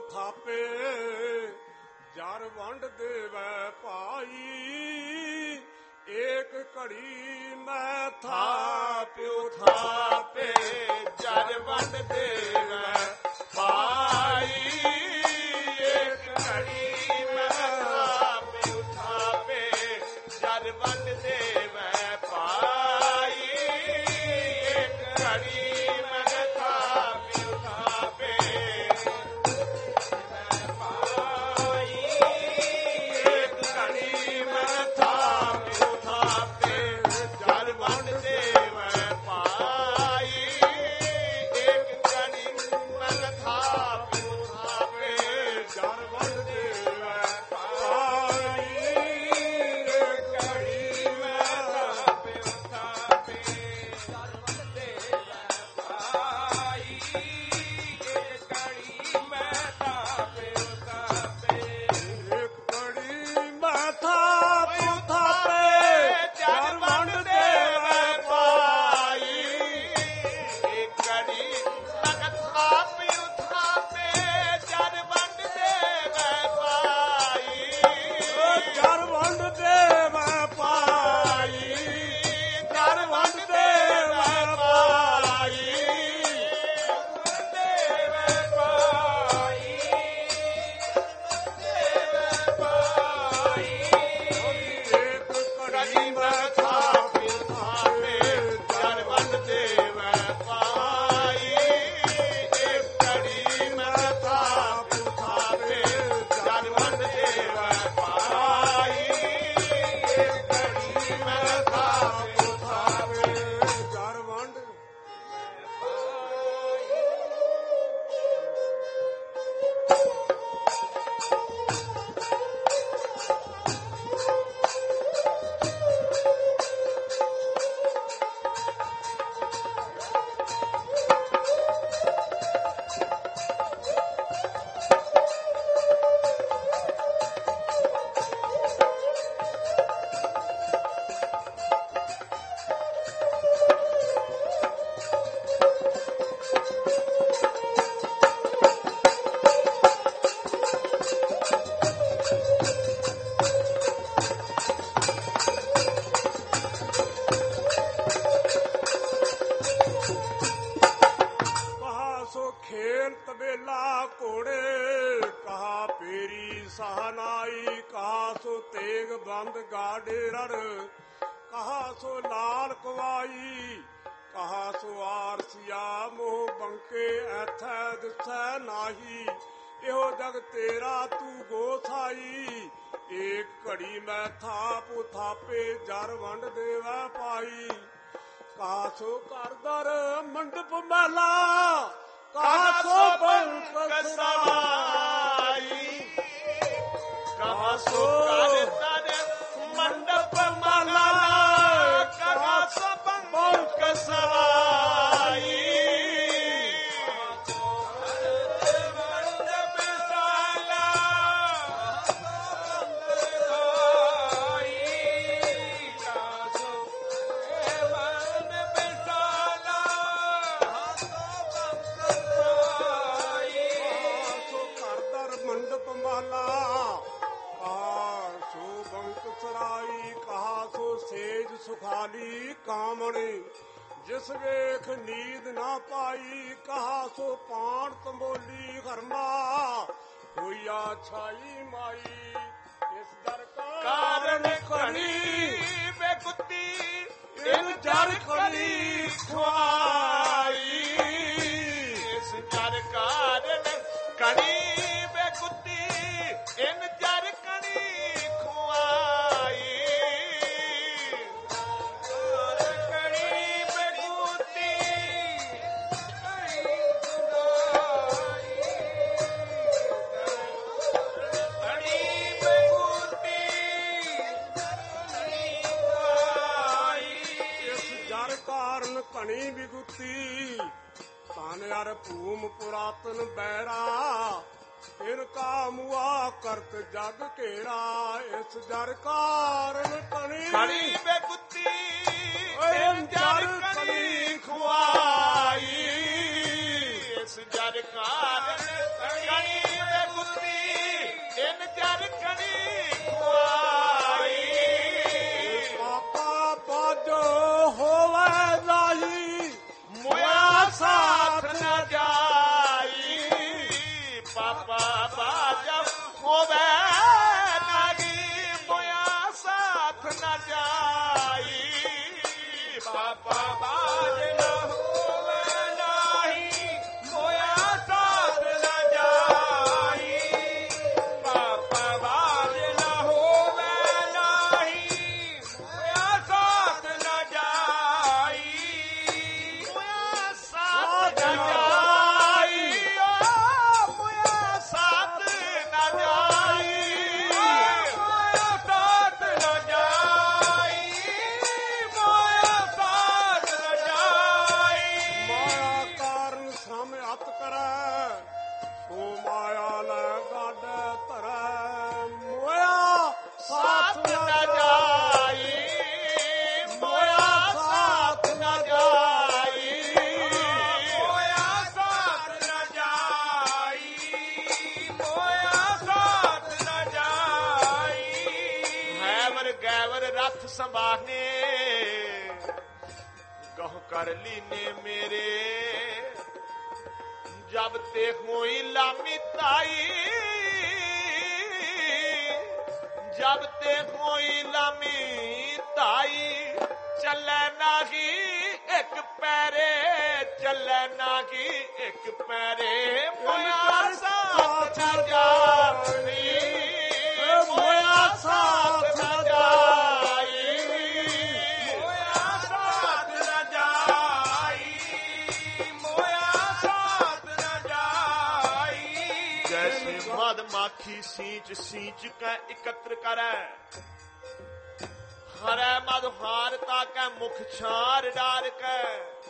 ਥਾਪੇ ਜਰ ਵੰਡ ਦੇਵੈ ਭਾਈ ਏਕ ਘੜੀ ਮੈਂ ਥਾਪਿਓ ਥਾਪੇ ਜਰ ਵੰਡ ਦੇਵੈ ਭਾਈ ਏਕ ਘੜੀ ਮੈਂ ਥਾਪਿਓ ਥਾਪੇ ਜਰ ਵੰਡ ਦੇਵੈ ਭਾਈ ਏਕ ਘੜੀ ਮੈਂ ਥਾਪਿਓ ਥਾਪੇ ਜਿਸ ਵੇਖ ਨੀਂਦ ਨਾ ਪਾਈ ਕਹਾ ਸੋ ਪਾਣ ਤੰਬੋਲੀ ਹਰਮਾ ਹੋਈਆ ਛਾਈ ਮਾਈ ਇਸ ਦਰ ਕਾਰਨ ਖੜੀ ਬੇਕੁੱਤੀ ਇਨ ਜਰ ਖੜੀ ਖਵਾਈ ਇਸ ਜਰ ਕਾਰਨ ਖੜੀ ਬੇਕੁੱਤੀ ਇਨ ਜਰ ਖੜੀ ਖਵਾਈ ਘਣੀ ਵਿਗੁਤੀ ਤਾਨ ਅਰ ਭੂਮ ਪੁਰਾਤਨ ਬੈਰਾ ਇਨ ਕਾ ਮੁਆ ਕਰਤ ਜਗ ਘੇਰਾ ਇਸ ਜਰ ਕਾਰਨ ਘਣੀ ਬੇਕੁੱਤੀ ਇਨ ਜਰ ਘਣੀ ਖਵਾਈ ਇਸ ਜਰ ਕਾਰਨ ਘਣੀ संभाले गह कर लीने मेरे जब ते हुई लामी ताई जब ते हुई लामी ताई चले नाही एक पैरे चले नाही एक पैरे मोया साथ न जाई मोया साथ न जाई मोया साथ न जाई मोया साथ न जाई जैसे मधमाखी सींच सींच के एकत्र करे हरे मधुहारता के मुख छार डार के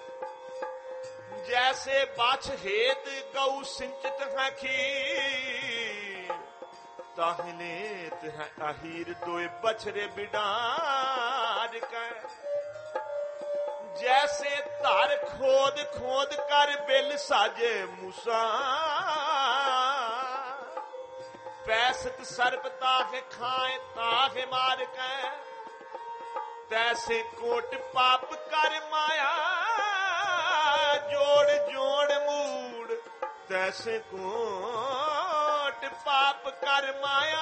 जैसे बाछ हेत गौ सिंचित है खीर ताहिलेत है अहीर दोए बछरे बिडार के जैसे तार खोद खोद कर बिल साजे मूसा पैसत सर्प ताहे खाए ताहे मार के तैसे कोट पाप कर माया जोड़ जोड़ मूड तैसे कोट पाप कर माया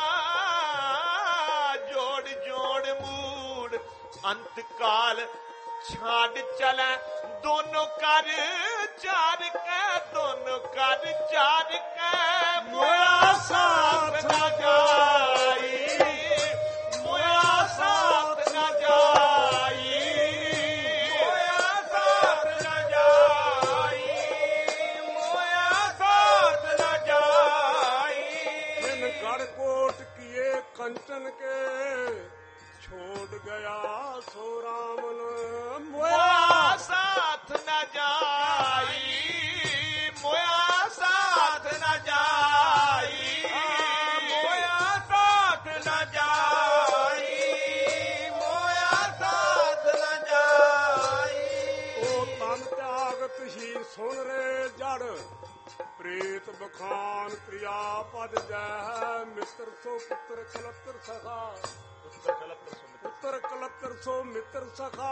जोड़ जोड़ मूड अंत काल छाड़ चले दोनों कर चार के दोनों कर चार के मोया साथ न जाई मोया साथ न जाई मोया साथ न जाई मोया साथ न जाई इन गढ़कोट किए कंचन के छोड़ गया सो रामन मोया साथ न जाई मोया साथ न जाई मोया साथ न जाई मोया साथ न जाई ओ तन त्यागत ही सुन रे जड़ प्रेत बखान क्रिया पद जय मित्र सो पुत्र कलत्र सखा पुत्र कलत्र सो मित्र सखा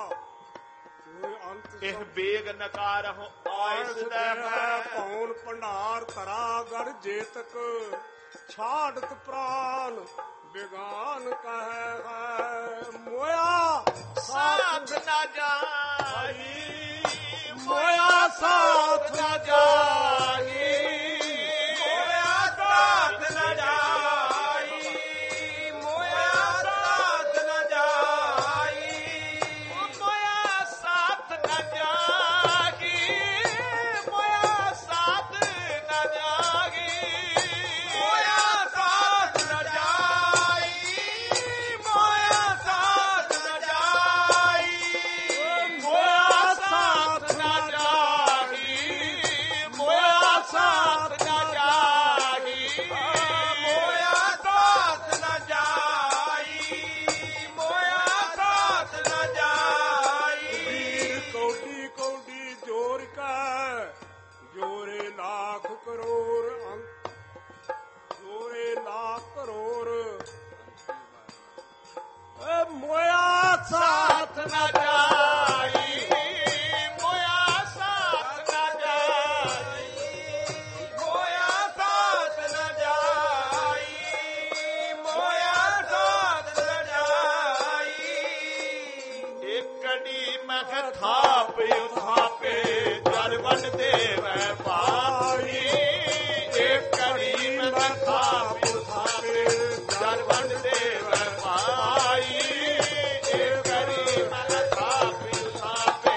ਇਹ ਬੇਗ ਨਕਾਰ ਹੋ ਆਇਸ ਦੇ ਪੌਣ ਭੰਡਾਰ ਤਰਾ ਗੜ ਜੇਤਕ ਛਾੜਤ ਪ੍ਰਾਨ ਬਿਗਾਨ ਕਹੈ ਹੈ ਮੋਇਆ ਸਾਥ ਨਾ ਜਾਈ ਮੋਇਆ ਸਾਥ ਨਾ ਜਾਈ ਮੋਇਆ ਸਾਥ ਨਾ ਜਾਈ ਮੋਇਆ ਸਾਥ ਨਾ ਜਾਈ ਮੋਇਆ ਸਾਥ ਨਾ ਜਾਗੀ ਮੋਇਆ ਸਾਥ ਨਾ ਜਾਗੀ ਮੋਇਆ ਸਾਥ ਨਾ ਜਾਈ ਮੋਇਆ ਸਾਥ ਨਾ ਜਾਈ ਮੋਇਆ ਸਾਥ ਨਾ ਜਾਗੀ ਮੋਇਆ ਸਾਥ ਨਾ ਜਾਗੀ ਮੋਇਆ ਸਾਥ ਨਾ ਜਾਈ ਮੋਇਆ ਸਾਥ ਨਾ ਜਾਈ ਵੀਰ ਕੌਡੀ ਕੌਡੀ ਜੋਰ ਕੈ ਜੋਰੇ ਲੱਖ ਕਰੋੜ ਅੰਕ ਜੋਰੇ ਲੱਖ ਕਰੋੜ ਏ ਮੋਇਆ ਸਾਥ ਨਾ ਜਾਈ ਮੋਇਆ ਸਾਥ ਨਾ ਜਾਈ ਮੋਇਆ ਸਾਥ ਨਾ ਜਾਈ ਮੋਇਆ ਸਾਥ ਨਾ ਜਾਈ ਏਕੜੀ ਮਖ ਥਾਪ ਉਥਾਪੇ ਜਲ ਵੰਡ ਦੇਵੈ ਪਾਈ ਏਕੜੀ ਮਖ ਥਾਪ ਉਥਾਪੇ ਜਲ ਵੰਡ ਦੇਵੈ ਪਾਈ ਏਕੜੀ ਮਖ ਥਾਪ ਉਥਾਪੇ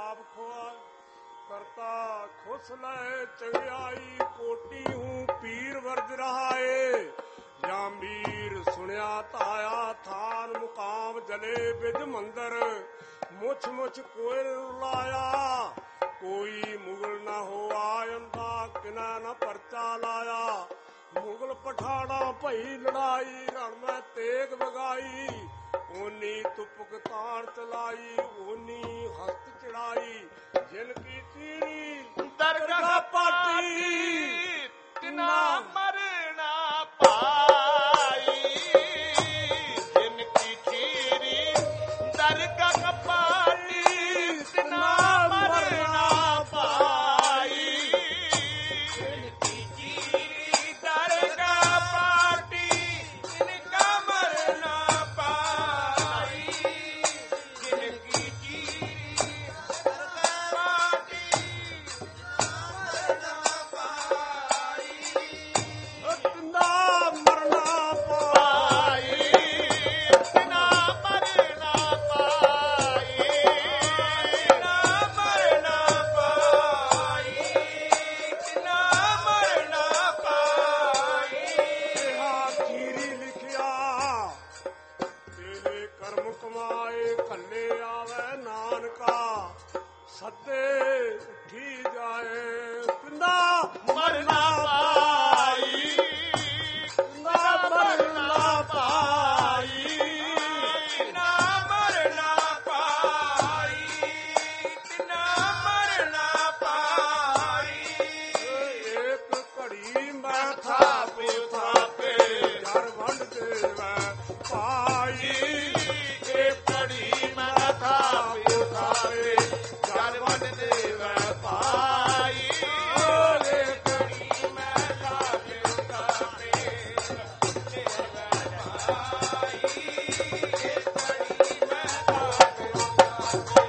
ਆਪ ਖੁਆ ਕਰਤਾ ਖੁਸ ਲੈ ਚੰਗਿਆਈ ਕੋਟੀ ਹੂੰ ਪੀਰ ਵਰਜ ਰਹਾਏ ਜਾਂ ਮੀਰ ਸੁਣਿਆ ਤਾਇਆ ਥਾਨ ਮੁਕਾਮ ਜਲੇ ਬਿਜ ਮੰਦਰ ਮੁੱਛ ਮੁੱਛ ਕੋਇਲ ਲਾਇਆ ਕੋਈ ਮੁਗਲ ਨਾ ਹੋ ਆਇੰਦਾ ਕਿਨਾ ਨਾ ਪਰਚਾ ਲਾਇਆ ਮੁਗਲ ਪਠਾਣਾ ਭਈ ਲੜਾਈ ਰਣ ਮੈਂ ਤੇਗ ਵਗਾਈ ਓਨੀ ਤੁਪਕ ਤਾਣ ਚਲਾਈ ਓਨੀ ਹਸਤ ਚੜਾਈ ਜਿਨ ਕੀ ਚੀਰੀ ਦਰਗਾਹ ਪਾਟੀ ਤਿਨਾ ਮਰਨਾ ਪਾਈ ਜਿਨ ਕੀ ਚੀਰੀ ਦਰਗਾਹ ਪਾਟੀ ਤਿਨਾ ਮਰਨਾ ਪਾਈ ਜਿਨ ਕੀ ਚੀਰੀ ਦਰਗਾਹ ਪਾਟੀ ਤਿਨਕਾ ਮਰਨਾ ਪਾਈ ਜਿਨ ਕੀ ਚੀਰੀ ਦਰਗਾਹ ਪਾਟੀ ਤਿਨਾ ਮਰਨਾ ਪਾਈ ਤਿਨਾ ਮਰਨਾ ਪਾਈ ਤਿਨਾ ਮਰਨਾ ਪਾਈ ਤਿਨਾ ਮਰਨਾ ਪਾਈ ਕਿਹਾ ਚੀਰੀ ਲਿਖਿਆ ਤੇਰੇ ਕਰਮ ਕਮਾਏ ਕੱਲੇ ਆਵੇ ਨਾਨਕਾ ਸੱਦੇ ਉੱਠੀ ਜਾਏ ਪਿੰਦਾ ਮਰਨਾ ਪਾਈ ਪਿੰਦਾ ਮਰਨਾ ਪਾਈ ਤਿਨਾ ਮਰਨਾ ਪਾਈ ਤਿਨਾ ਮਰਨਾ ਪਾਈ ਇੱਕ ਘੜੀ ਮੈਂ ਥਾਪੇ ਥਾਪੇ ਜਰ ਵੰਡ ਦੇਵੈ ਪਾਈ ਇਹ ਪੜੀ ਮੈਂ ਥਾਪੇ ਥਾਪੇ ਜਲ ਵੰਡ ਦੇਵੈ ਪਾਈ ਇਹ ਪੜੀ ਮੈਂ ਥਾਪੇ ਥਾਪੇ ਦੇਵੈ ਪਾਈ ਇਹ ਪੜੀ ਮੈਂ ਥਾਪੇ ਥਾਪੇ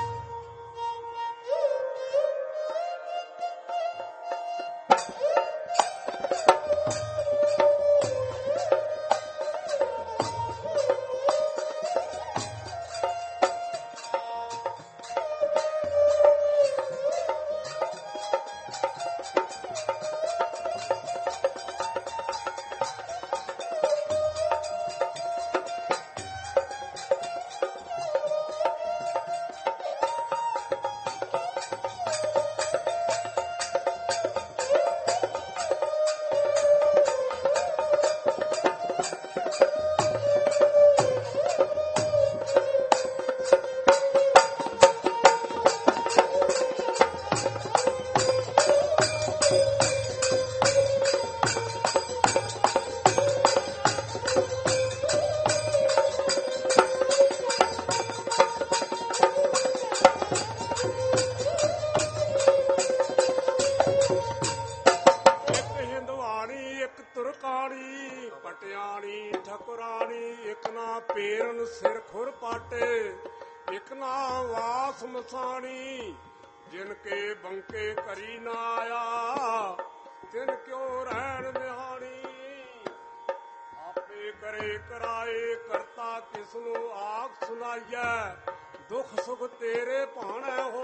ਇੱਕ ਹਿੰਦਵਾਣੀ ਇੱਕ ਤੁਰਕਾਣੀ ਪਟਿਆਣੀ ਠਕੁਰਾਣੀ ਇੱਕ ਨਾ ਪੇਰਨ ਸਿਰ ਖੁਰ ਪਾਟੇ ਇੱਕ ਨਾ ਵਾਸ ਮਸਾਣੀ ਜਿਨ ਕੇ ਬੰਕੇ ਕਰੀ ਨਾ ਆਇਆ ਤਿਨ ਕਿਉ ਰਹਿਣ ਨਿਹਾਣੀ ਆਪੇ ਕਰੇ ਕਰਾਏ ਕਰਤਾ ਕਿਸ ਨੂੰ ਆਖ ਸੁਣਾਈਐ ਦੁੱਖ ਸੁਖ ਤੇਰੇ ਭਾਣੇ